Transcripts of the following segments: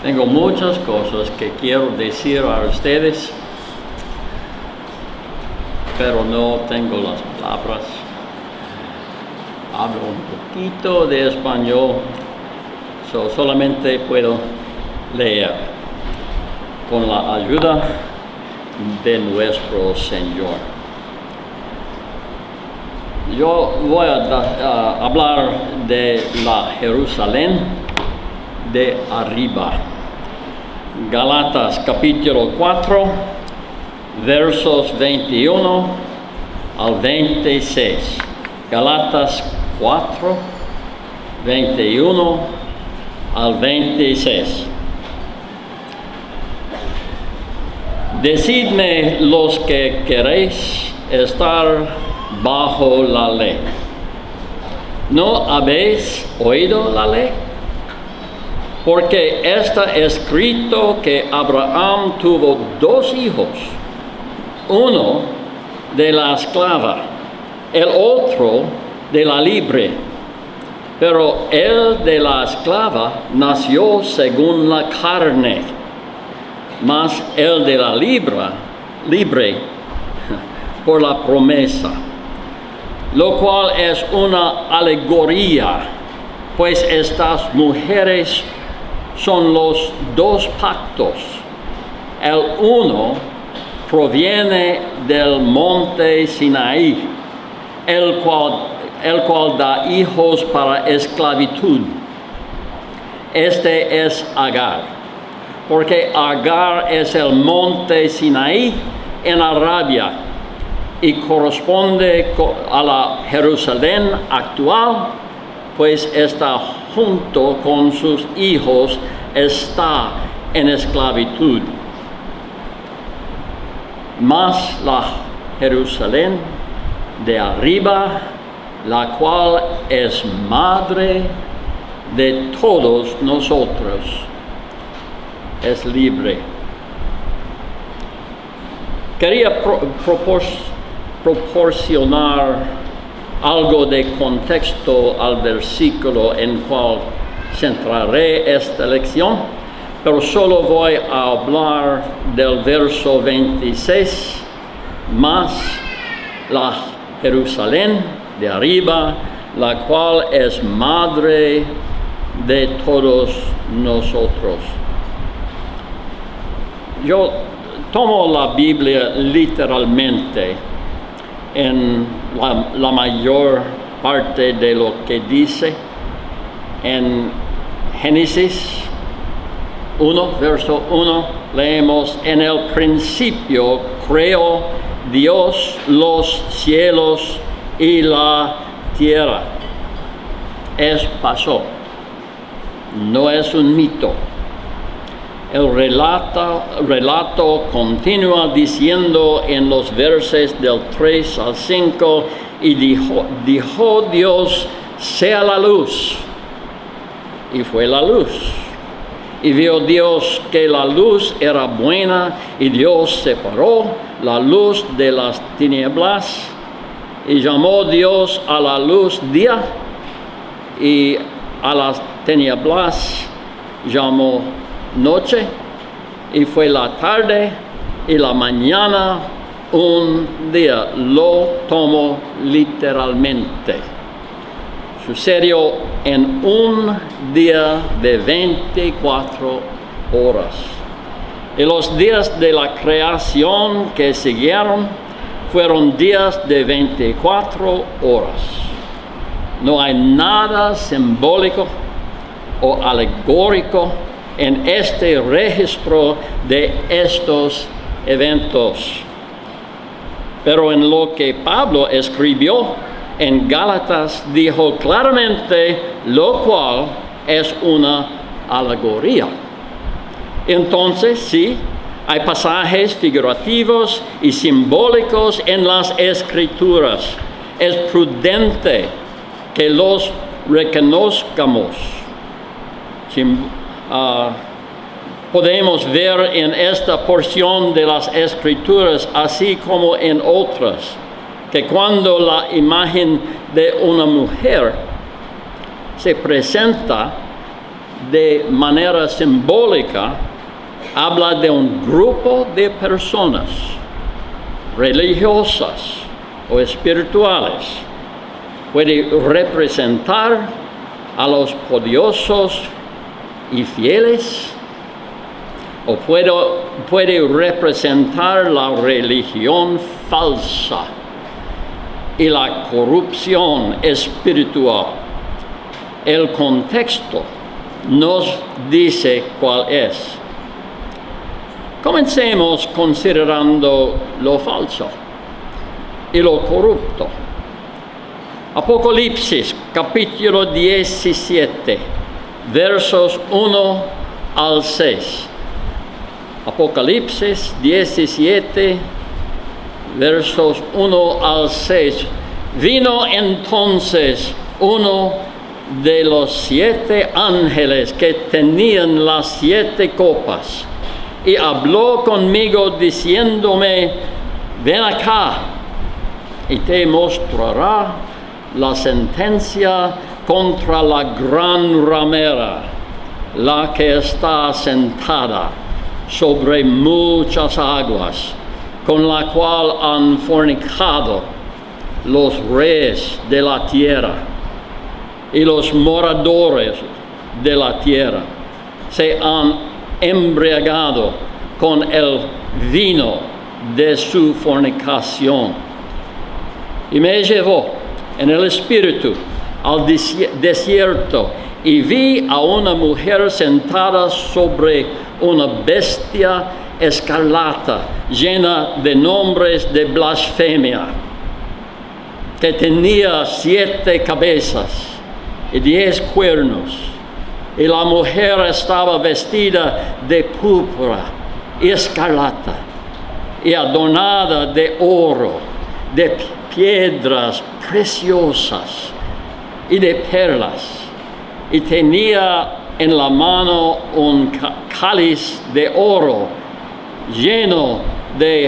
Tengo muchas cosas que quiero decir a ustedes, pero no tengo las palabras. Hablo un poquito de español, solamente puedo leer con la ayuda de nuestro Señor. Yo voy a hablar de la Jerusalén de arriba. Gálatas capítulo 4, versos 21 al 26. Gálatas 4, 21 al 26. Decidme los que queréis estar bajo la ley. ¿No habéis oído la ley? Porque está escrito que Abraham tuvo dos hijos, uno de la esclava, el otro de la libre. Pero el de la esclava nació según la carne, mas el de la libre por la promesa, lo cual es una alegoría, pues estas mujeres son los dos pactos. El uno proviene del monte Sinaí, el cual da hijos para esclavitud. Este es Agar, porque Agar es el monte Sinaí en Arabia y corresponde a la Jerusalén actual, pues está junto con sus hijos, está en esclavitud. Mas la Jerusalén de arriba, la cual es madre de todos nosotros, es libre. Quería proporcionar algo de contexto al versículo en cual centraré esta lección, pero solo voy a hablar del verso 26, más la Jerusalén de arriba, la cual es madre de todos nosotros. Yo tomo la Biblia literalmente en la mayor parte de lo que dice. En Génesis 1, verso 1, leemos: en el principio creó Dios los cielos y la tierra. Pasó, no es un mito. El relato continúa diciendo en los versos del 3 al 5, y dijo Dios, sea la luz, y fue la luz. Y vio Dios que la luz era buena, y Dios separó la luz de las tinieblas, y llamó Dios a la luz día, y a las tinieblas llamó noche. Y fue la tarde y la mañana un día. Lo tomo literalmente. Sucedió en un día de 24 horas. Y los días de la creación que siguieron fueron días de 24 horas. No hay nada simbólico o alegórico en este registro de estos eventos. Pero en lo que Pablo escribió en Gálatas dijo claramente, lo cual es una alegoría. Entonces, sí, hay pasajes figurativos y simbólicos en las Escrituras. Es prudente que los reconozcamos. Podemos ver en esta porción de las Escrituras, así como en otras, que cuando la imagen de una mujer se presenta, de manera simbólica, habla de un grupo de personas religiosas o espirituales. Puede representar a los piadosos y fieles, o puede representar la religión falsa y la corrupción espiritual. El contexto nos dice cuál es. Comencemos considerando lo falso y lo corrupto. Apocalipsis, capítulo 17, versos 1 al 6. Apocalipsis 17, versos 1 al 6. Vino entonces uno de los 7 ángeles que tenían las 7 copas, y habló conmigo diciéndome: ven acá, y te mostrará la sentencia contra la gran ramera, la que está sentada sobre muchas aguas, con la cual han fornicado los reyes de la tierra, y los moradores de la tierra se han embriagado con el vino de su fornicación. Y me llevó en el espíritu al desierto, y vi a una mujer sentada sobre una bestia escarlata, llena de nombres de blasfemia, que tenía 7 cabezas y 10 cuernos, y la mujer estaba vestida de púrpura y escarlata, y adornada de oro, de piedras preciosas y de perlas, y tenía en la mano un cáliz de oro lleno de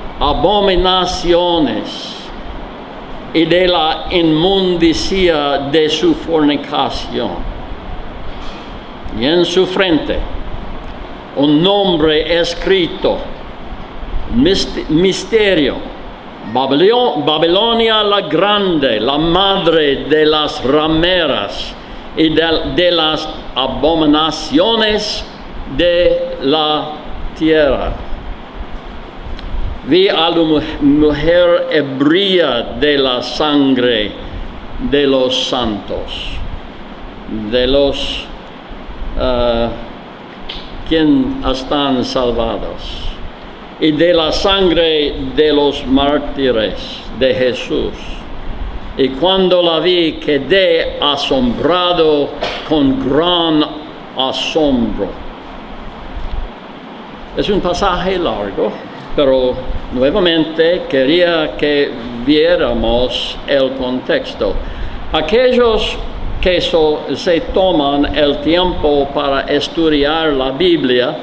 abominaciones y de la inmundicia de su fornicación. Y en su frente un nombre escrito: Misterio, Babilonia la Grande, la madre de las rameras y de las abominaciones de la tierra. Vi a la mujer ebria de la sangre de los santos, de los quien están salvados, y de la sangre de los mártires de Jesús. Y cuando la vi, quedé asombrado con gran asombro. Es un pasaje largo, pero nuevamente quería que viéramos el contexto. Aquellos que se toman el tiempo para estudiar la Biblia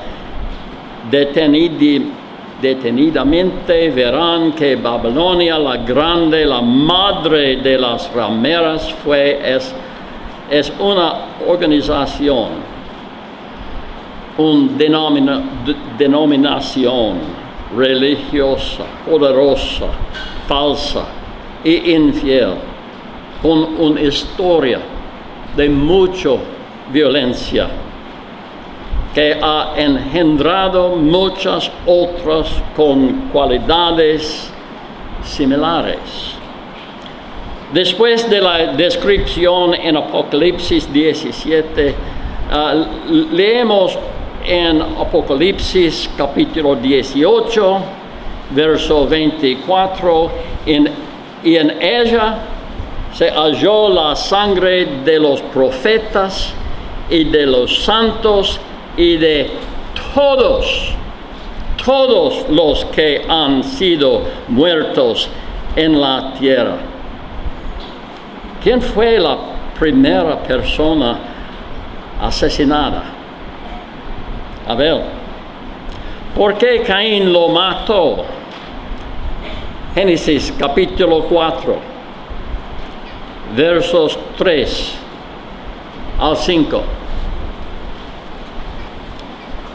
detenidamente verán que Babilonia la Grande, la madre de las rameras, es una organización, una denominación religiosa, poderosa, falsa e infiel, con una historia de mucha violencia, que ha engendrado muchas otras con cualidades similares. Después de la descripción en Apocalipsis 17, leemos en Apocalipsis capítulo 18, verso 24, y en ella se halló la sangre de los profetas y de los santos y de todos los que han sido muertos en la tierra. ¿Quién fue la primera persona asesinada? Abel. ¿Por qué Caín lo mató? Génesis capítulo 4, versos 3 al 5.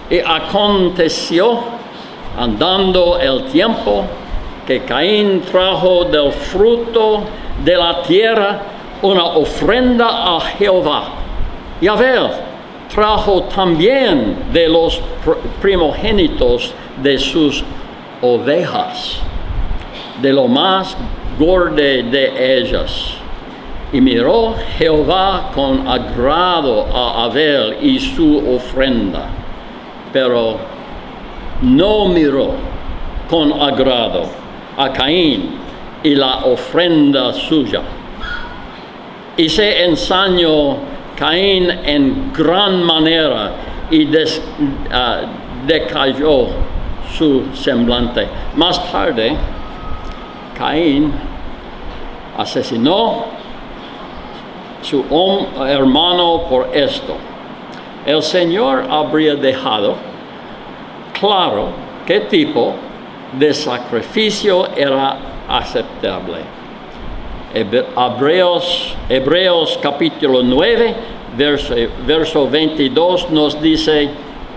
Y aconteció, andando el tiempo, que Caín trajo del fruto de la tierra una ofrenda a Jehová. Y Abel trajo también de los primogénitos de sus ovejas, de lo más gordo de ellas. Y miró Jehová con agrado a Abel y su ofrenda, pero no miró con agrado a Caín y la ofrenda suya. Y se ensañó Caín en gran manera y decayó su semblante. Más tarde, Caín asesinó su hermano por esto. El Señor habría dejado claro qué tipo de sacrificio era aceptable. Hebreos capítulo 9, verso 22 nos dice: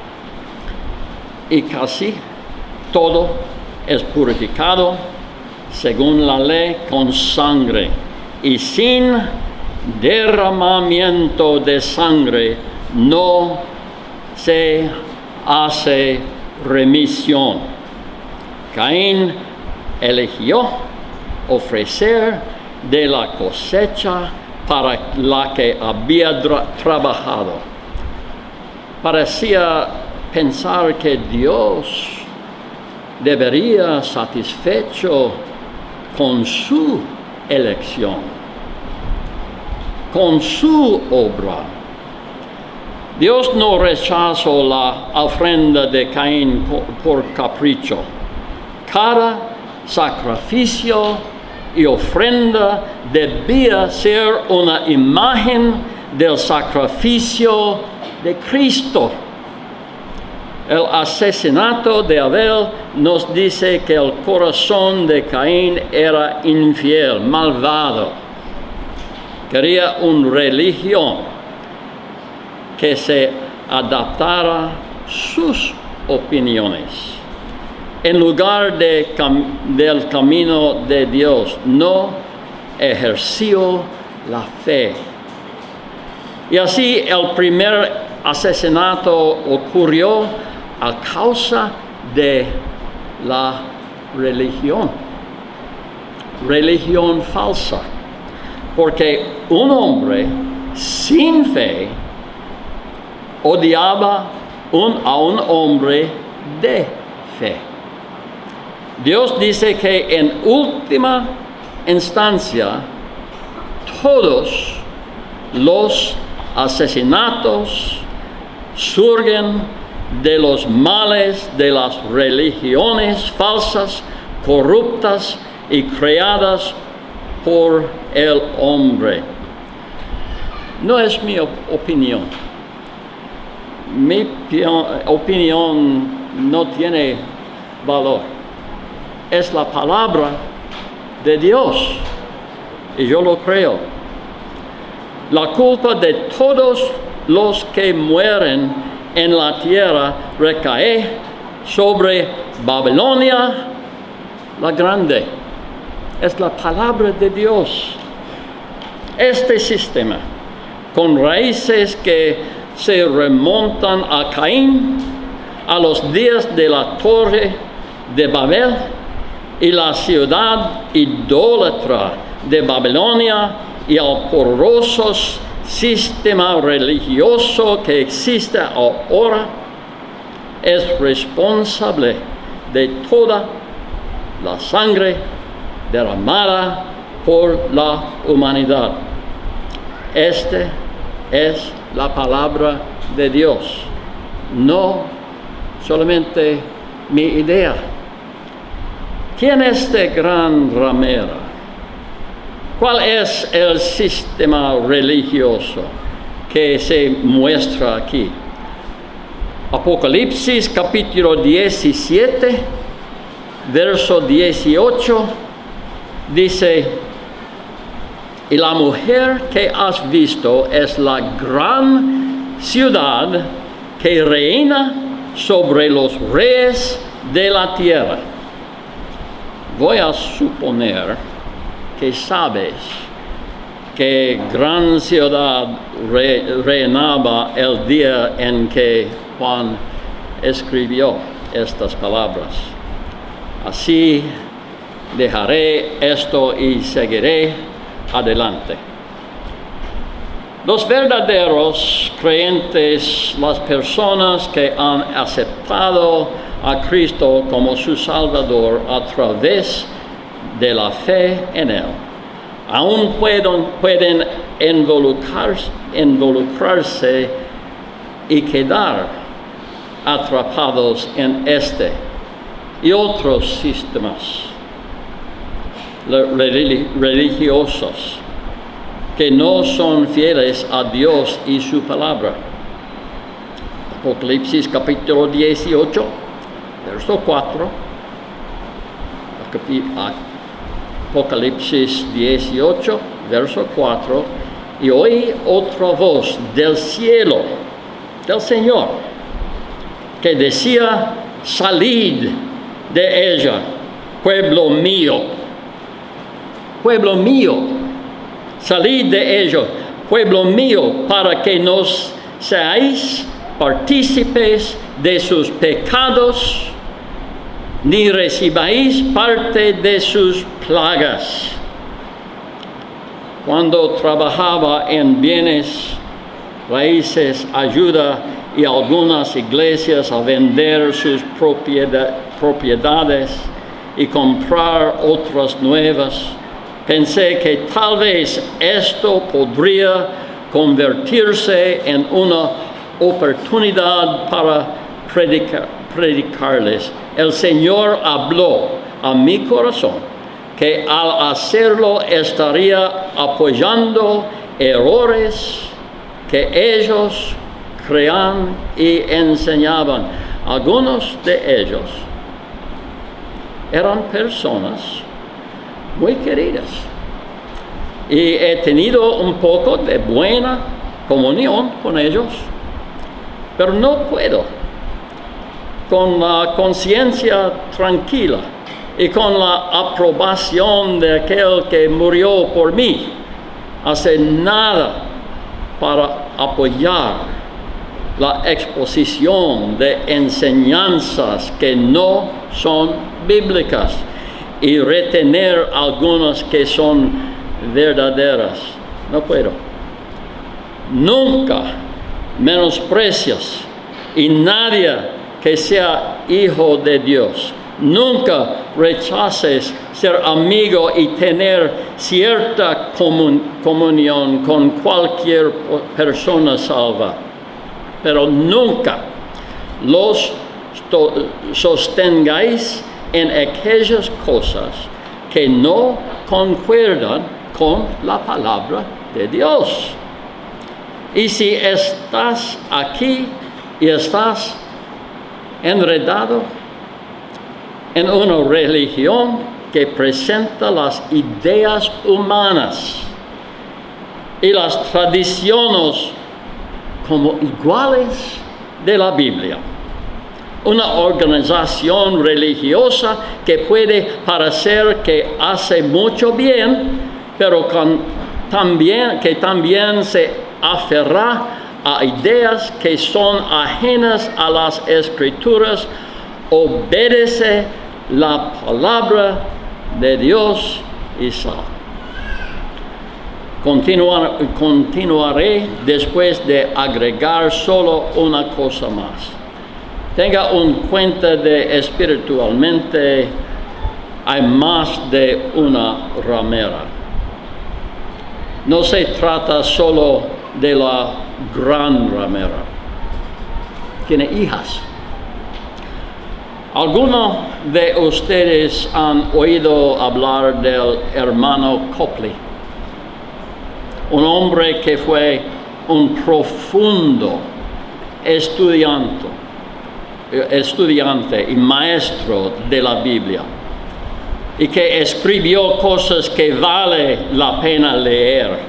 y casi todo es purificado según la ley con sangre, y sin derramamiento de sangre no se hace remisión. Caín eligió ofrecer de la cosecha para la que había trabajado. Parecía pensar que Dios debería satisfecho con su elección, con su obra. Dios no rechazó la ofrenda de Caín por capricho. Cada sacrificio y ofrenda debía ser una imagen del sacrificio de Cristo. El asesinato de Abel nos dice que el corazón de Caín era infiel, malvado. Quería una religión que se adaptara a sus opiniones, en lugar del camino de Dios. No ejerció la fe. Y así el primer asesinato ocurrió a causa de la religión falsa, porque un hombre sin fe odiaba a un hombre de fe. Dios dice que en última instancia todos los asesinatos surgen de los males de las religiones falsas, corruptas y creadas por el hombre. No es mi opinión. Mi opinión no tiene valor. Es la palabra de Dios y yo lo creo. La culpa de todos los que mueren en la tierra recae sobre Babilonia la Grande. Es la palabra de Dios. Este sistema, con raíces que se remontan a Caín, a los días de la Torre de Babel y la ciudad idólatra de Babilonia, y al porroso sistema religioso que existe ahora, es responsable de toda la sangre derramada por la humanidad. Esta es la palabra de Dios, no solamente mi idea. ¿Quién es este gran ramera? ¿Cuál es el sistema religioso que se muestra aquí? Apocalipsis capítulo 17, verso 18, dice: y la mujer que has visto es la gran ciudad que reina sobre los reyes de la tierra. Voy a suponer que sabes que gran ciudad reinaba el día en que Juan escribió estas palabras. Así dejaré esto y seguiré adelante. Los verdaderos creyentes, las personas que han aceptado a Cristo como su Salvador a través de la fe en Él, aún pueden involucrarse y quedar atrapados en este y otros sistemas religiosos que no son fieles a Dios y su palabra. Apocalipsis capítulo 18, verso 4. Apocalipsis 18, verso 4. Y oí otra voz del cielo, del Señor, que decía: salid de ella, pueblo mío. Pueblo mío. Salid de ello, pueblo mío, para que no seáis partícipes de sus pecados, ni recibáis parte de sus plagas. Cuando trabajaba en bienes raíces, ayuda y algunas iglesias a vender sus propiedades y comprar otras nuevas, pensé que tal vez esto podría convertirse en una oportunidad para predicarles. El Señor habló a mi corazón que al hacerlo estaría apoyando errores que ellos creían y enseñaban. Algunos de ellos eran personas muy queridas, y he tenido un poco de buena comunión con ellos, pero no puedo, con la conciencia tranquila y con la aprobación de aquel que murió por mí, hacer nada para apoyar la exposición de enseñanzas que no son bíblicas y retener algunas que son verdaderas. No puedo. Nunca menosprecias y nadie que sea hijo de Dios. Nunca rechaces ser amigo y tener cierta comunión con cualquier persona salva. Pero nunca los sostengáis en aquellas cosas que no concuerdan con la palabra de Dios. Y si estás aquí y estás enredado en una religión que presenta las ideas humanas y las tradiciones como iguales de la Biblia, una organización religiosa que puede parecer que hace mucho bien, pero también se aferra a ideas que son ajenas a las Escrituras, obedece la palabra de Dios y sal. Continuaré después de agregar solo una cosa más. Tenga en cuenta de espiritualmente hay más de una ramera. No se trata solo de la gran ramera. Tiene hijas. ¿Alguno de ustedes han oído hablar del hermano Copley? Un hombre que fue un profundo estudiante y maestro de la Biblia, y que escribió cosas que vale la pena leer.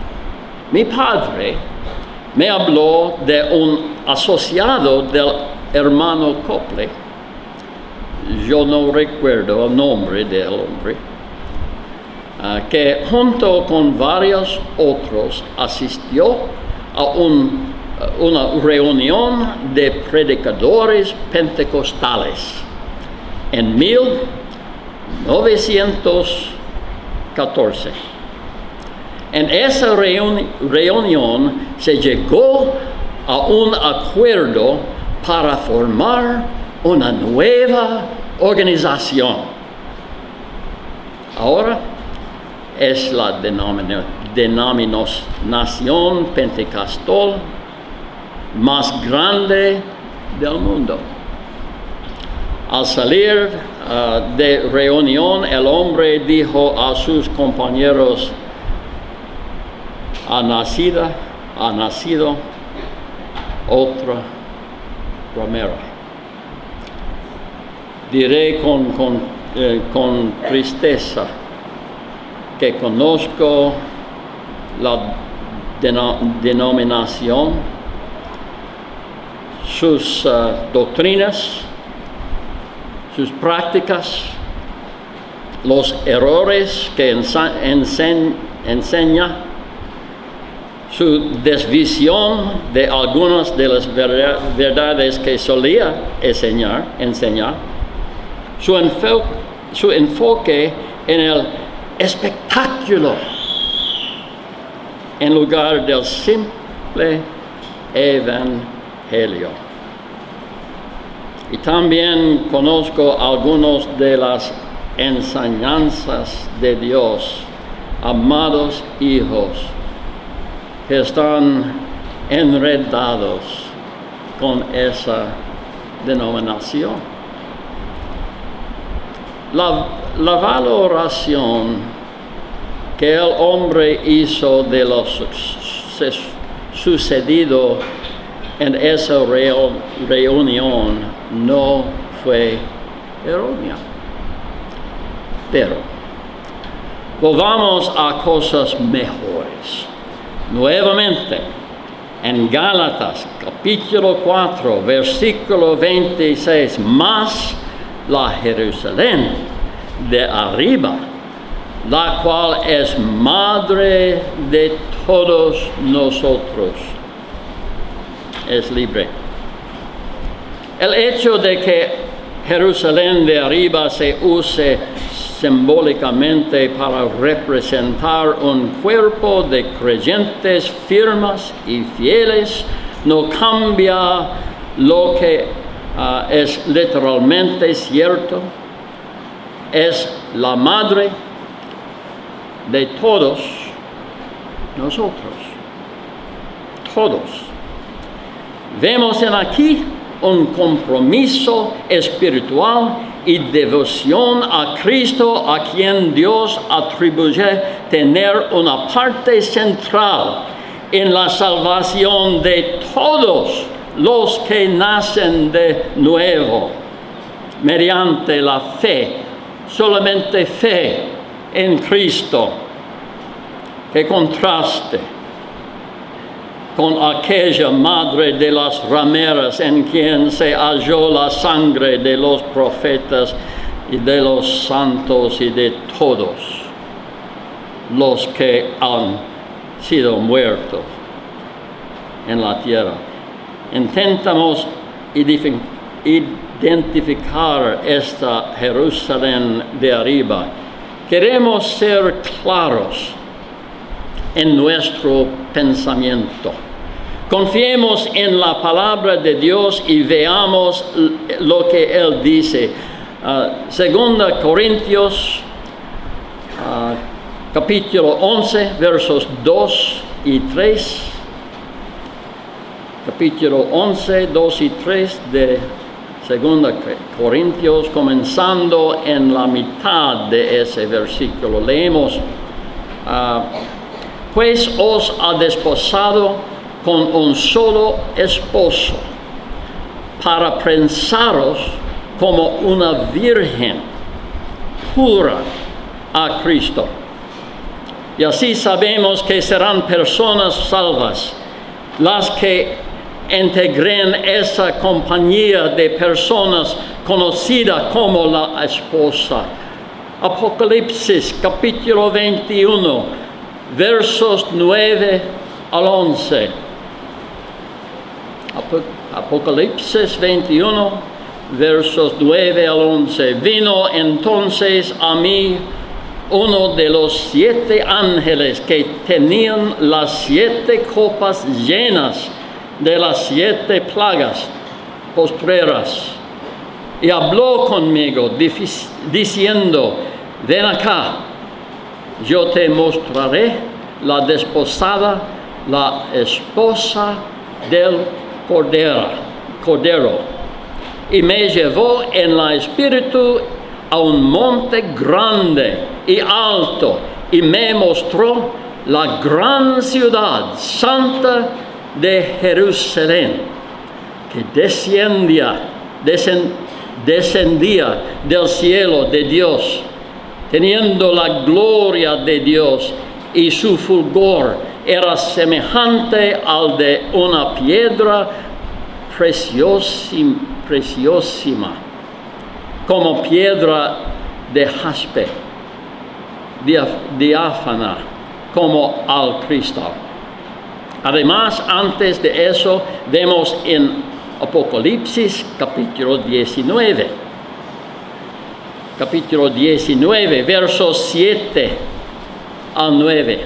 Mi padre me habló de un asociado del hermano Copley, yo no recuerdo el nombre del hombre, que junto con varios otros asistió a una reunión de predicadores pentecostales en 1914. En esa reunión se llegó a un acuerdo para formar una nueva organización. Ahora es la denominación pentecostal más grande del mundo. Al salir de reunión, el hombre dijo a sus compañeros: ha nacido otra ramera. Diré con tristeza que conozco la denominación, sus doctrinas, sus prácticas, los errores que enseña, su desvisión de algunas de las verdades que solía enseñar, su enfoque en el espectáculo en lugar del simple evangelio. Y también conozco algunos de las enseñanzas de Dios, amados hijos, que están enredados con esa denominación. La valoración que el hombre hizo de lo sucedido en esa reunión no fue errónea. Pero volvamos a cosas mejores. Nuevamente, en Gálatas, capítulo 4, versículo 26, más la Jerusalén de arriba, la cual es madre de todos nosotros, es libre. El hecho de que Jerusalén de arriba se use simbólicamente para representar un cuerpo de creyentes firmes y fieles no cambia lo que es literalmente cierto. Es la madre de todos nosotros. Todos. Vemos en aquí un compromiso espiritual y devoción a Cristo, a quien Dios atribuye tener una parte central en la salvación de todos los que nacen de nuevo, mediante la fe, solamente fe en Cristo, que contraste con aquella madre de las rameras en quien se halló la sangre de los profetas y de los santos y de todos los que han sido muertos en la tierra. Intentamos identificar esta Jerusalén de arriba. Queremos ser claros en nuestro pensamiento. Confiemos en la palabra de Dios y veamos lo que Él dice. Segunda Corintios, capítulo 11, versos 2 y 3. Capítulo 11, 2 y 3 de Segunda Corintios, comenzando en la mitad de ese versículo. Leemos: pues os ha desposado con un solo esposo, para prensaros como una virgen pura a Cristo. Y así sabemos que serán personas salvas las que integren esa compañía de personas conocida como la esposa. Apocalipsis capítulo 21, versos 9 al 11. Apocalipsis 21, versos 9 al 11. Vino entonces a mí uno de los 7 ángeles que tenían las 7 copas llenas de las 7 plagas postreras, y habló conmigo diciendo: ven acá, yo te mostraré la desposada, la esposa del Cordero. Y me llevó en el espíritu a un monte grande y alto, y me mostró la gran ciudad santa de Jerusalén, que descendía del cielo de Dios, teniendo la gloria de Dios, y su fulgor era semejante al de una piedra preciosísima, como piedra de jaspe, diáfana como al cristal. Además, antes de eso, vemos en Apocalipsis capítulo 19. Capítulo 19, versos 7 al 9.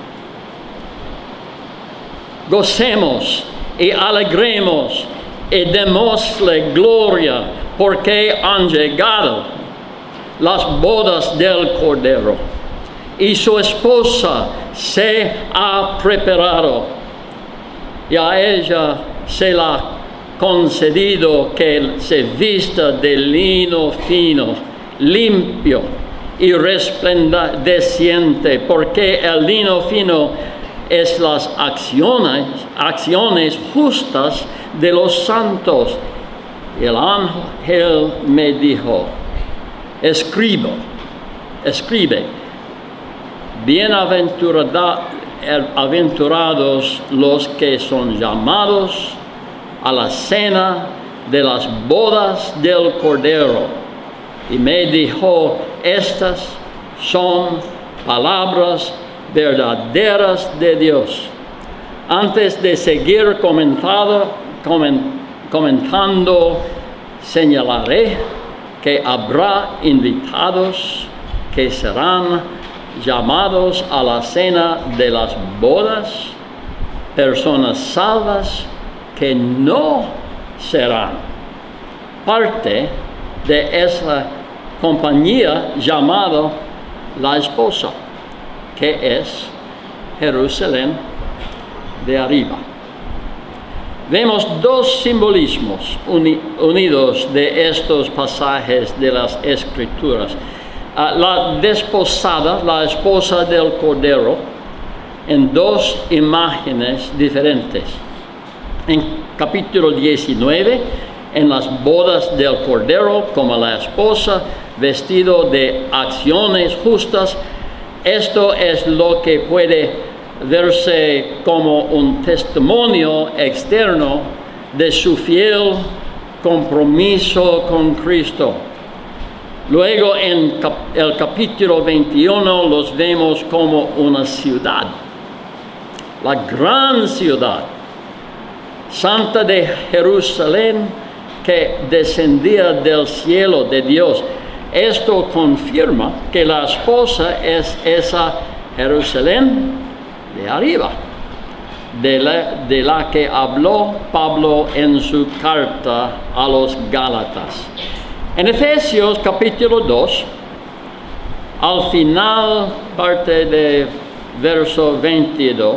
Gocemos y alegremos y démosle gloria, porque han llegado las bodas del Cordero, y su esposa se ha preparado, y a ella se le ha concedido que se vista de lino fino, limpio y resplandeciente, porque el lino fino es las acciones justas de los santos. El ángel me dijo: escribe, bienaventurados los que son llamados a la cena de las bodas del Cordero. Y me dijo: estas son palabras verdaderas de Dios. Antes de seguir comentando, señalaré que habrá invitados que serán llamados a la cena de las bodas, personas salvas que no serán parte de esa compañía llamada la esposa, que es Jerusalén de arriba. Vemos 2 simbolismos unidos de estos pasajes de las Escrituras. La desposada, la esposa del Cordero, en 2 imágenes diferentes. En capítulo 19, en las bodas del Cordero, como la esposa, vestido de acciones justas. Esto es lo que puede verse como un testimonio externo de su fiel compromiso con Cristo. Luego en el capítulo 21 los vemos como una ciudad, la gran ciudad santa de Jerusalén, que descendía del cielo de Dios. Esto confirma que la esposa es esa Jerusalén de arriba, de la que habló Pablo en su carta a los Gálatas. En Efesios capítulo 2, al final, parte de verso 22,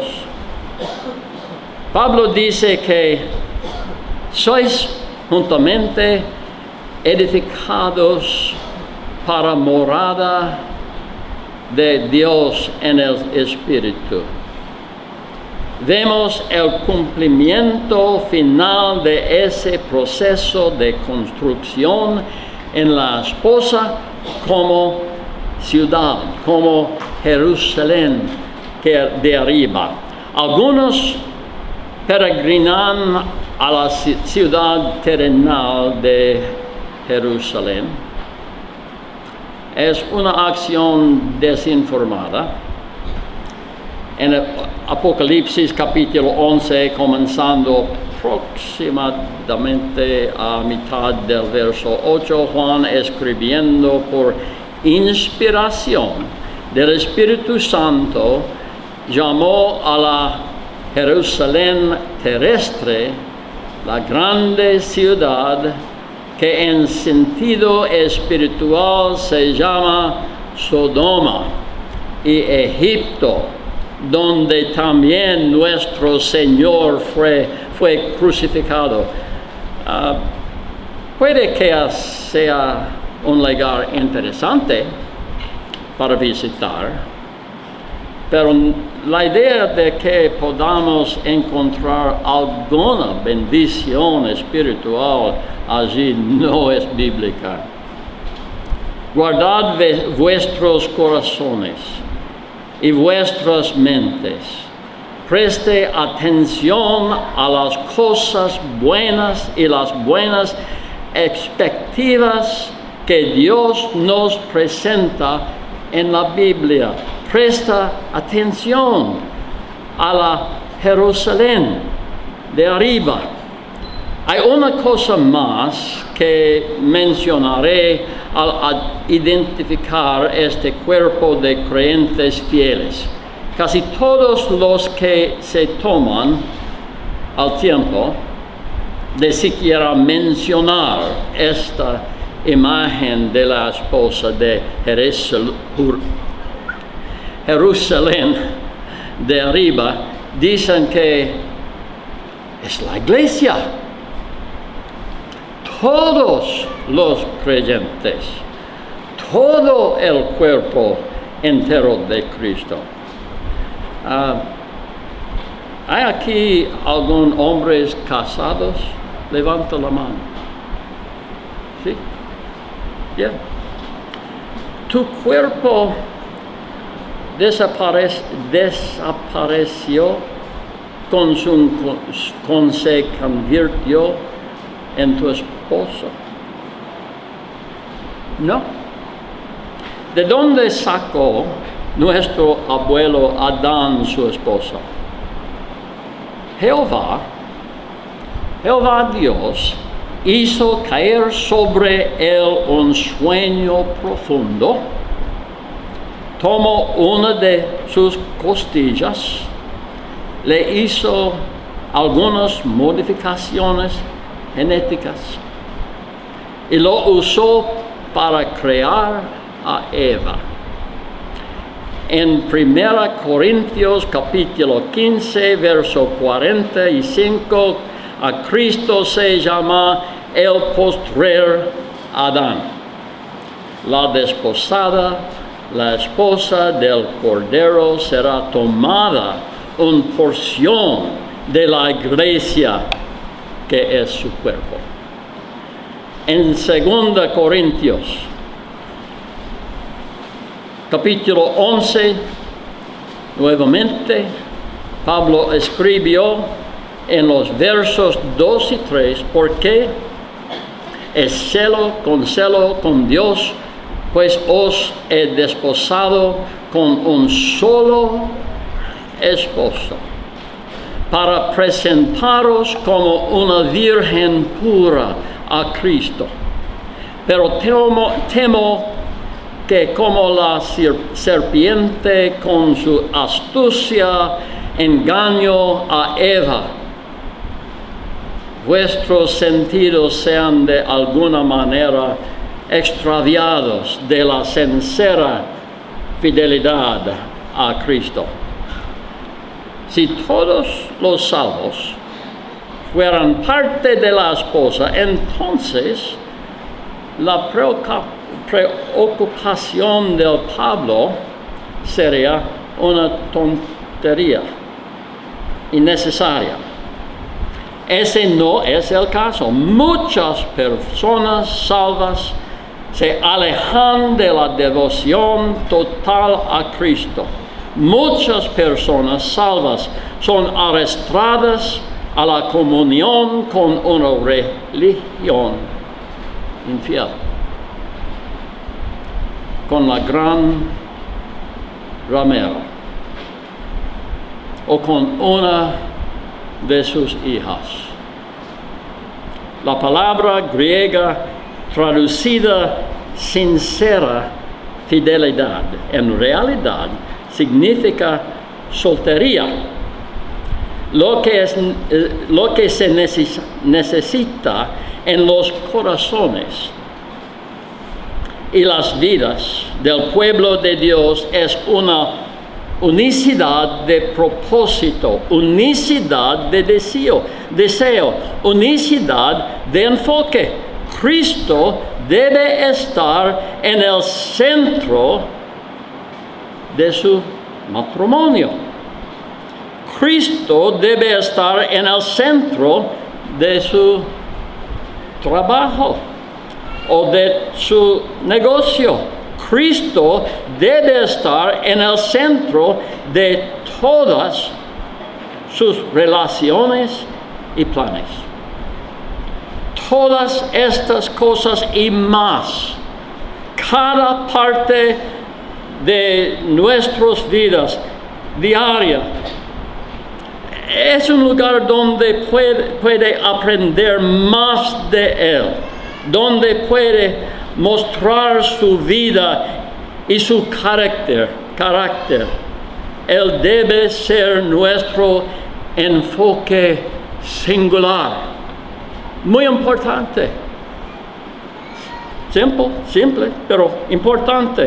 Pablo dice que sois juntamente edificados para morada de Dios en el Espíritu. Vemos el cumplimiento final de ese proceso de construcción en la esposa como ciudad, como Jerusalén de arriba. Algunos peregrinan a la ciudad terrenal de Jerusalén es una acción desinformada. En el Apocalipsis capítulo 11, comenzando aproximadamente a mitad del verso 8, Juan, escribiendo por inspiración del Espíritu Santo, llamó a la Jerusalén terrestre la grande ciudad que en sentido espiritual se llama Sodoma y Egipto, donde también nuestro Señor fue crucificado. Puede que sea un lugar interesante para visitar, pero la idea de que podamos encontrar alguna bendición espiritual allí no es bíblica. Guardad vuestros corazones y vuestras mentes. Preste atención a las cosas buenas y las buenas expectativas que Dios nos presenta en la Biblia. Presta atención a la Jerusalén de arriba. Hay una cosa más que mencionaré al identificar este cuerpo de creyentes fieles. Casi todos los que se toman al tiempo de siquiera mencionar esta imagen de la esposa de Jerusalén de arriba, dicen que es la iglesia. Todos los creyentes, todo el cuerpo entero de Cristo. ¿Hay aquí algún hombres casados? Levanta la mano. ¿Sí? Bien. Tu cuerpo desapareció con se convirtió en tu esposo. No. ¿De dónde sacó nuestro abuelo Adán su esposa? Jehová Dios hizo caer sobre él un sueño profundo, tomó una de sus costillas, le hizo algunas modificaciones genéticas y lo usó para crear a Eva. En 1 Corintios capítulo 15, verso 45, a Cristo se llama el postrer Adán. La desposada, la esposa del Cordero, será tomada una porción de la iglesia que es su cuerpo. En 2 Corintios capítulo 11, nuevamente, Pablo escribió en los versos 2 y 3, porque es celo con Dios, pues os he desposado con un solo esposo, para presentaros como una virgen pura a Cristo. Pero temo que como la serpiente con su astucia engañó a Eva, vuestros sentidos sean de alguna manera extraviados de la sincera fidelidad a Cristo. Si todos los salvos fueran parte de la esposa, entonces la preocupación del Pablo sería una tontería innecesaria. Ese no es el caso. Muchas personas salvas se alejan de la devoción total a Cristo. Muchas personas salvas son arrastradas a la comunión con una religión infiel, con la gran ramera o con una de sus hijas. La palabra griega traducida sincera fidelidad en realidad significa soltería, lo que se necesita en los corazones y las vidas del pueblo de Dios es una unicidad de propósito, unicidad de deseo, unicidad de enfoque. Cristo debe estar en el centro de su matrimonio. Cristo debe estar en el centro de su trabajo o de su negocio. Cristo debe estar en el centro de todas sus relaciones y planes. Todas estas cosas y más, cada parte de nuestras vidas diarias, es un lugar donde puede aprender más de Él, donde puede mostrar su vida y su carácter. Él debe ser nuestro enfoque singular. Muy importante. Simple, pero importante.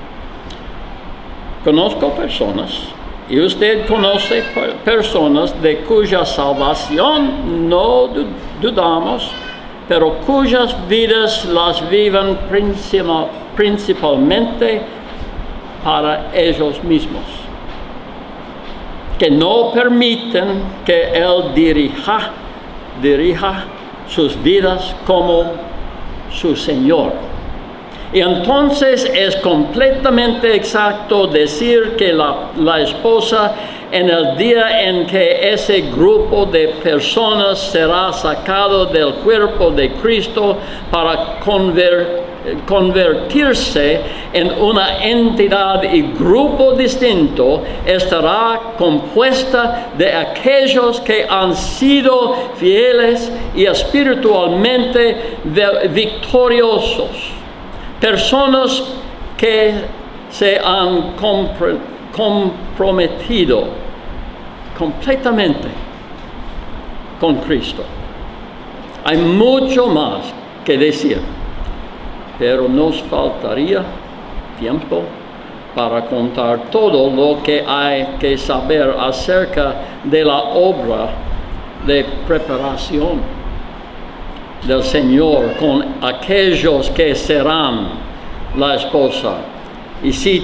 Conozco personas, y usted conoce personas de cuya salvación no dudamos, pero cuyas vidas las viven principalmente para ellos mismos, que no permiten que Él dirija sus vidas como su Señor. Y entonces es completamente exacto decir que la esposa, en el día en que ese grupo de personas será sacado del cuerpo de Cristo para convertirse en una entidad y grupo distinto, estará compuesta de aquellos que han sido fieles y espiritualmente victoriosos. Personas que se han comprometido completamente con Cristo. Hay mucho más que decir, pero nos faltaría tiempo para contar todo lo que hay que saber acerca de la obra de preparación del Señor con aquellos que serán la esposa. Y si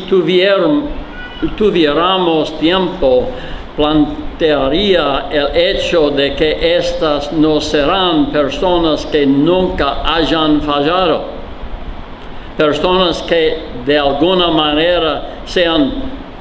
tuviéramos tiempo, plantearía el hecho de que estas no serán personas que nunca hayan fallado, personas que de alguna manera sean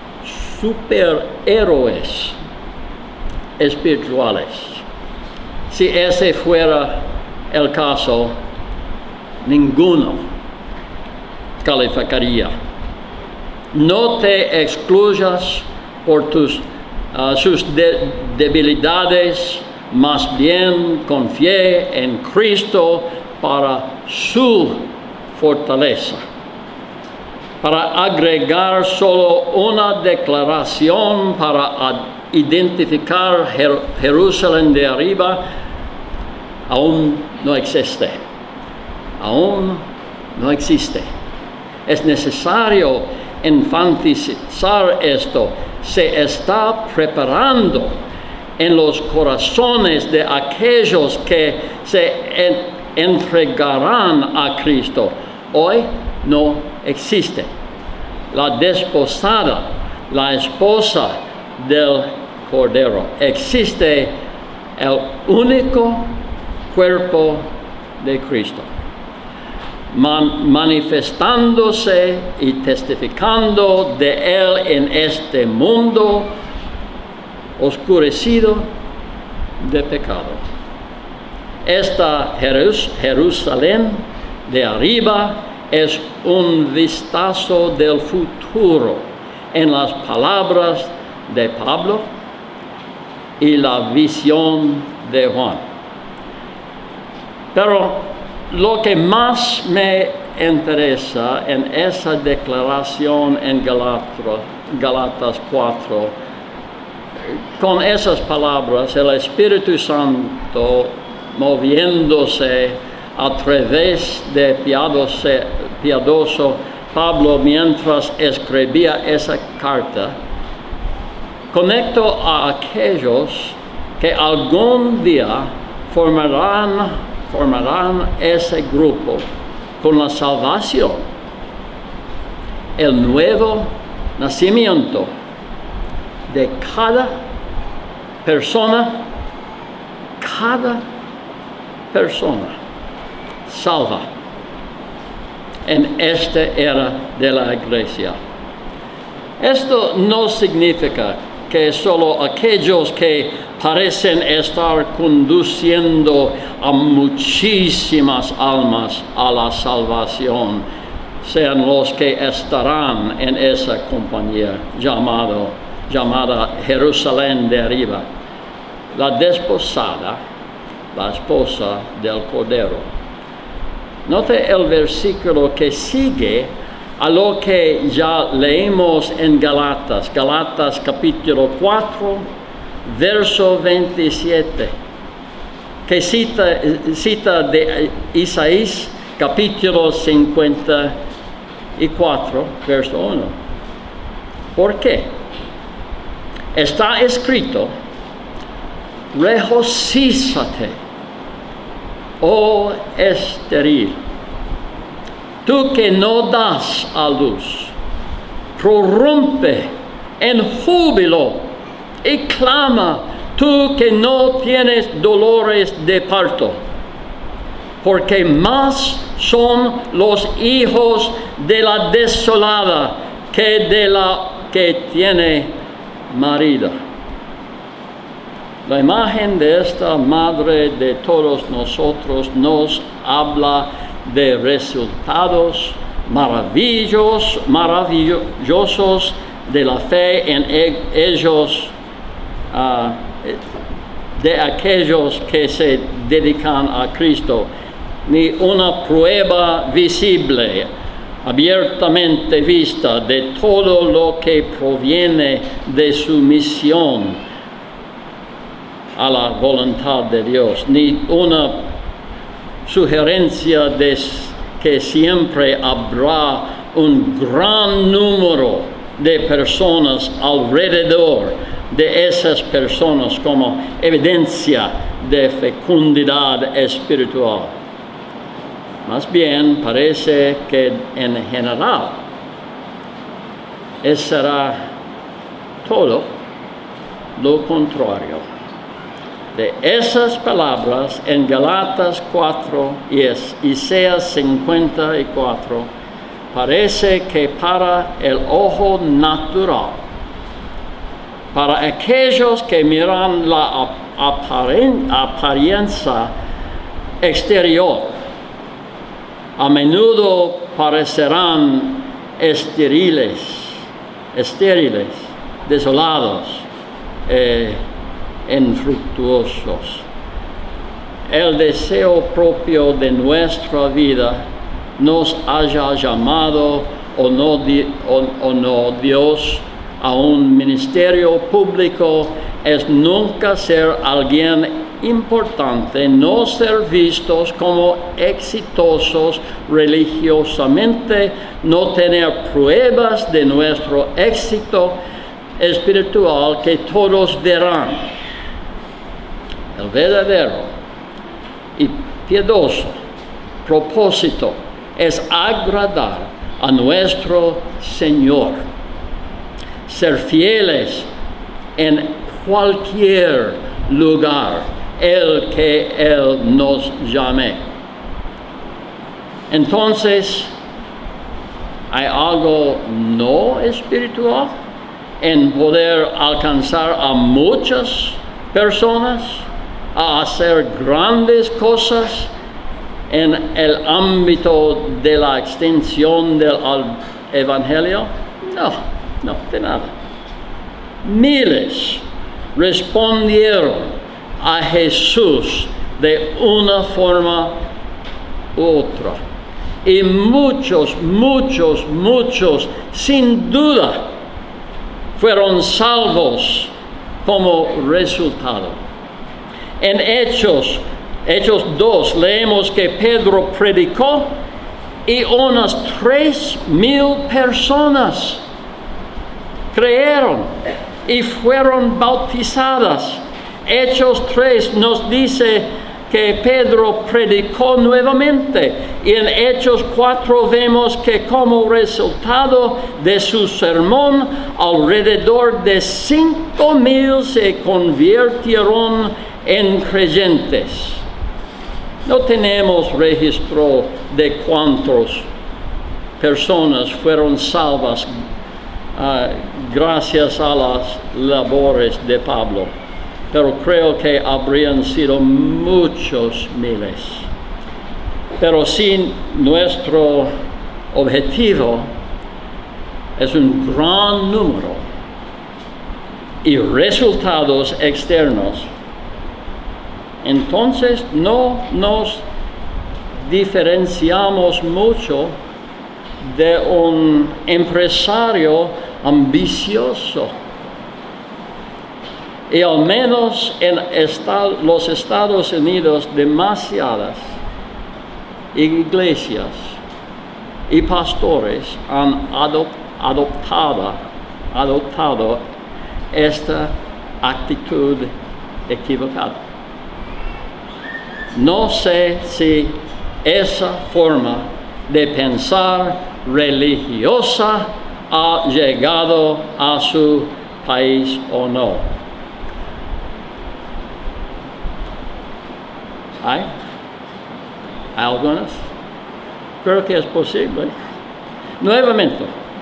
superhéroes espirituales. Si ese fuera el caso, ninguno calificaría. No te excluyas por sus debilidades, más bien confíe en Cristo para su fortaleza. Para agregar solo una declaración para identificar Jerusalén de arriba, aún no existe. Aún no existe. Es necesario enfatizar esto. Se está preparando en los corazones de aquellos que se entregarán a Cristo. Hoy no existe. La desposada, la esposa del Cordero. Existe el único cuerpo de Cristo, manifestándose y testificando de Él en este mundo oscurecido de pecado. Esta Jerusalén de arriba es un vistazo del futuro en las palabras de Pablo y la visión de Juan. Pero lo que más me interesa en esa declaración en Gálatas 4, con esas palabras, el Espíritu Santo moviéndose a través de piadoso Pablo mientras escribía esa carta, conecto a aquellos que algún día formarán ese grupo con la salvación, el nuevo nacimiento de cada persona salva en esta era de la iglesia. Esto no significa que solo aquellos que parecen estar conduciendo a muchísimas almas a la salvación sean los que estarán en esa compañía llamada Jerusalén de arriba, la desposada, la esposa del Cordero. Note el versículo que sigue a lo que ya leímos en Gálatas capítulo 4, verso 27, que cita de Isaías capítulo 54, verso 1. ¿Por qué? Está escrito: regocízate, oh estéril, tú que no das a luz, prorrumpe en júbilo y clama, tú que no tienes dolores de parto, porque más son los hijos de la desolada que de la que tiene marido. La imagen de esta madre de todos nosotros nos habla de resultados maravillosos de la fe en ellos, de aquellos que se dedican a Cristo, ni una prueba visible, abiertamente vista de todo lo que proviene de su misión a la voluntad de Dios, ni una sugerencia de que siempre habrá un gran número de personas alrededor de esas personas como evidencia de fecundidad espiritual. Más bien parece que en general será todo lo contrario. De esas palabras en Gálatas 4 y Isaías 54, parece que para el ojo natural, para aquellos que miran la apariencia exterior, a menudo parecerán estériles, desolados, infructuosos. El deseo propio de nuestra vida nos haya llamado o no Dios a un ministerio público es nunca ser alguien importante, no ser vistos como exitosos religiosamente, no tener pruebas de nuestro éxito espiritual que todos verán. El verdadero y piadoso propósito es agradar a nuestro Señor, ser fieles en cualquier lugar, el que Él nos llame. Entonces, ¿hay algo no espiritual en poder alcanzar a muchas personas a hacer grandes cosas en el ámbito de la extensión del Evangelio? No, de nada. Miles respondieron a Jesús de una forma u otra. Y muchos, sin duda, fueron salvos como resultado. En Hechos 2 leemos que Pedro predicó y unas 3,000 personas creyeron y fueron bautizadas. Hechos 3 nos dice que Pedro predicó nuevamente, y en Hechos 4 vemos que como resultado de su sermón alrededor de 5,000 se convirtieron en creyentes. No tenemos registro de cuántas personas fueron salvas gracias a las labores de Pablo, pero creo que habrían sido muchos miles. Pero si nuestro objetivo es un gran número y resultados externos, entonces no nos diferenciamos mucho de un empresario ambicioso. Y al menos en los Estados Unidos, demasiadas iglesias y pastores han adoptado esta actitud equivocada. No sé si esa forma de pensar religiosa ha llegado a su país o no. ¿Hay algunas? Creo que es posible. Nuevamente,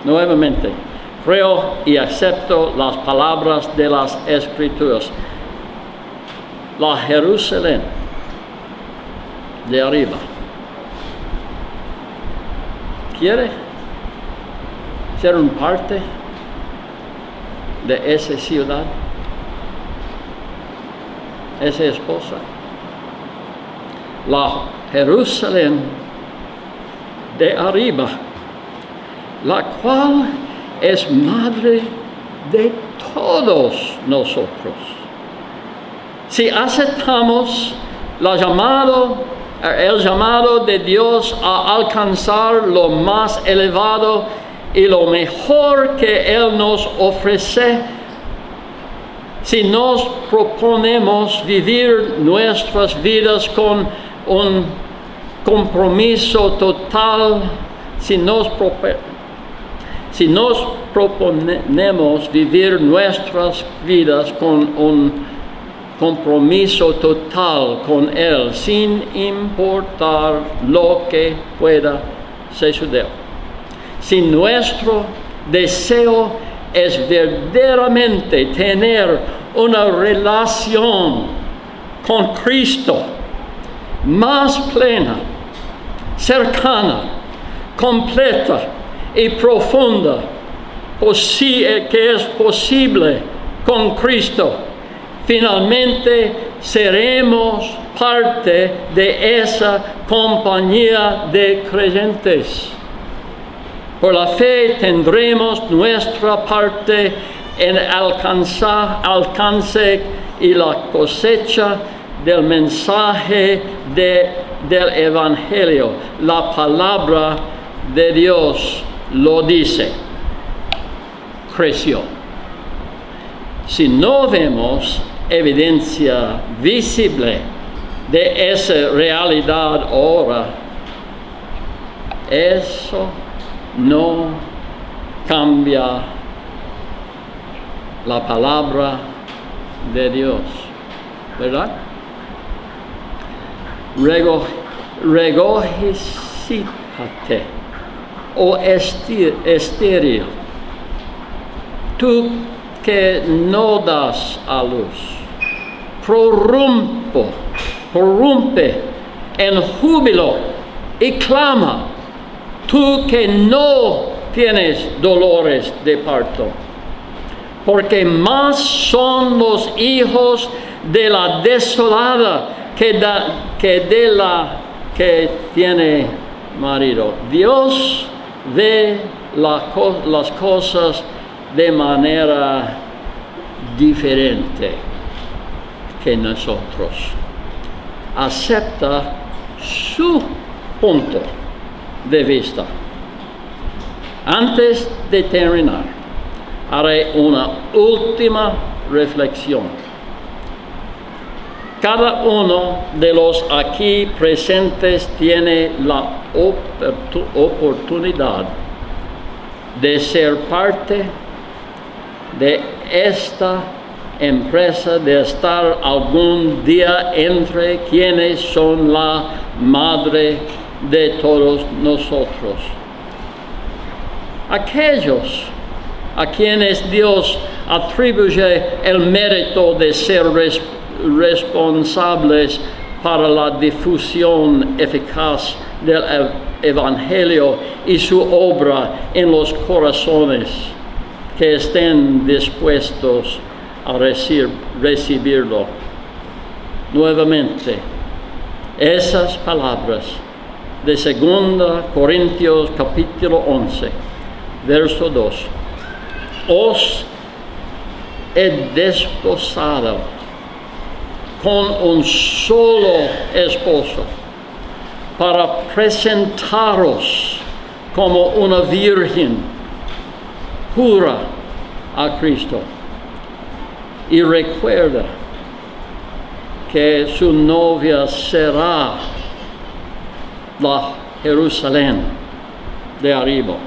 creo y acepto las palabras de las Escrituras. La Jerusalén de arriba quiere ser un parte de esa ciudad, esa esposa. La Jerusalén de arriba, la cual es madre de todos nosotros. Si aceptamos el llamado de Dios a alcanzar lo más elevado y lo mejor que Él nos ofrece, si nos proponemos vivir nuestras vidas con un compromiso total, si nos proponemos vivir nuestras vidas con un compromiso total con Él, sin importar lo que pueda suceder. Si nuestro deseo es verdaderamente tener una relación con Cristo más plena, cercana, completa y profunda, que es posible con Cristo, finalmente seremos parte de esa compañía de creyentes. Por la fe tendremos nuestra parte en el alcance y la cosecha del mensaje del Evangelio. La palabra de Dios lo dice. Creció. Si no vemos evidencia visible de esa realidad ahora, eso no cambia la palabra de Dios, ¿verdad? Regocíjate, oh estéril, tú que no das a luz, prorrumpe cuerpo prorrumpe en júbilo y clama, tú que no tienes dolores de parto, porque más son los hijos de la desolada que de la que tiene marido. Dios ve las cosas de manera diferente que nosotros. Acepta su punto de vista. Antes de terminar, haré una última reflexión. Cada uno de los aquí presentes tiene la oportunidad de ser parte de esta empresa, de estar algún día entre quienes son la madre de todos nosotros. Aquellos a quienes Dios atribuye el mérito de ser responsables para la difusión eficaz del Evangelio y su obra en los corazones que estén dispuestos a recibirlo. Nuevamente, esas palabras de 2 Corintios capítulo 11, verso 2. Os he desposado con un solo esposo para presentaros como una virgen pura a Cristo. Y recuerda que su novia será la Jerusalén de arriba.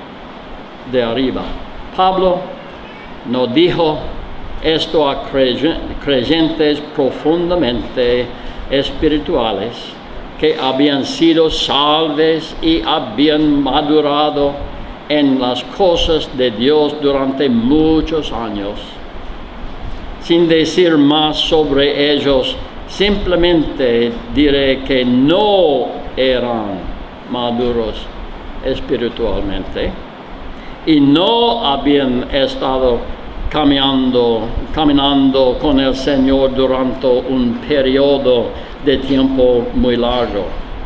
Pablo no dijo esto a creyentes profundamente espirituales que habían sido salvos y habían madurado en las cosas de Dios durante muchos años. Sin decir más sobre ellos, simplemente diré que no eran maduros espiritualmente y no habían estado caminando con el Señor durante un periodo de tiempo muy largo.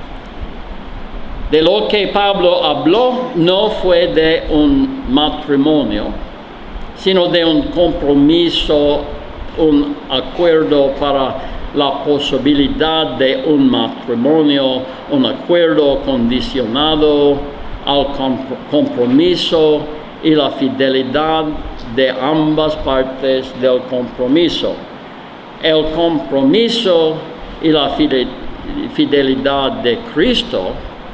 De lo que Pablo habló no fue de un matrimonio, sino de un compromiso, un acuerdo para la posibilidad de un matrimonio, un acuerdo condicionado al compromiso y la fidelidad de ambas partes del compromiso. El compromiso y la fidelidad de Cristo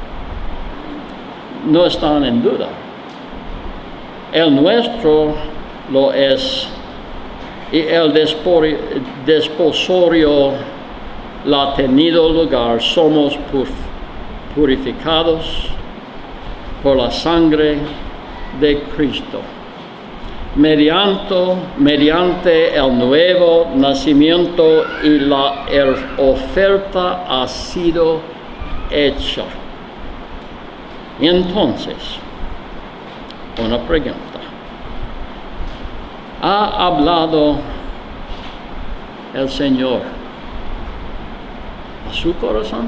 no están en duda. El nuestro lo es, y el desposorio la ha tenido lugar. Somos purificados por la sangre de Cristo, mediante el nuevo nacimiento, y la oferta ha sido hecha. Y entonces, una pregunta. ¿Ha hablado el Señor a su corazón?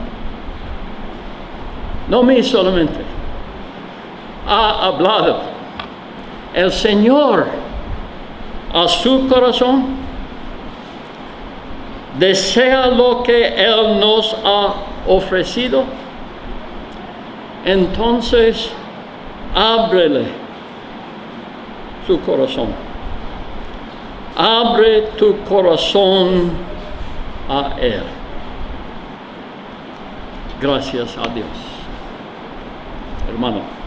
No mí solamente. ¿Ha hablado el Señor a su corazón? ¿Desea lo que Él nos ha ofrecido? Entonces, ábrele su corazón. Abre tu corazón a Él. Gracias a Dios. Hermano.